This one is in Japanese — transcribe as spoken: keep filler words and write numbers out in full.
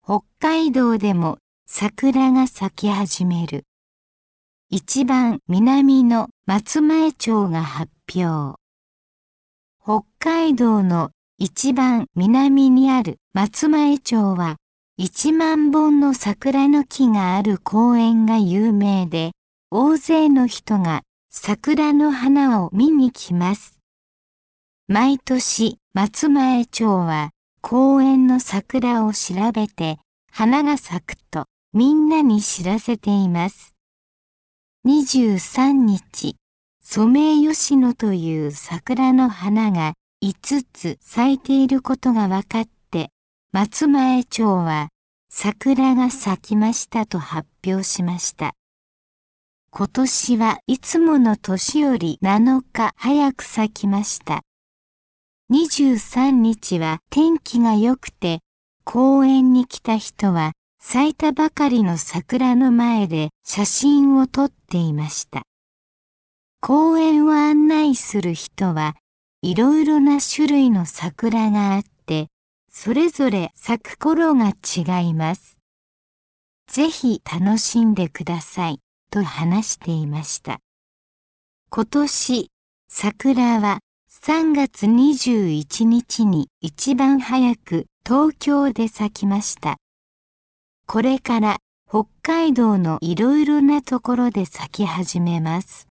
北海道でも桜が咲き始める。一番南の松前町が発表。北海道の一番南にある松前町は、一万本の桜の木がある公園が有名で、大勢の人が桜の花を見に来ます。毎年松前町は公園の桜を調べて、花が咲くとみんなに知らせています。にじゅうさんにち、ソメイヨシノという桜の花がいつつ咲いていることが分かって、松前町は桜が咲きましたと発表しました。今年はいつもの年よりなのか早く咲きました。にじゅうさんにちは天気が良くて、公園に来た人は咲いたばかりの桜の前で写真を撮っていました。公園を案内する人はいろいろな種類の桜があって、それぞれ咲く頃が違います。ぜひ楽しんでくださいと話していました。今年、桜はさんがつにじゅういちにちに一番早く東京で咲きました。これから北海道のいろいろなところで咲き始めます。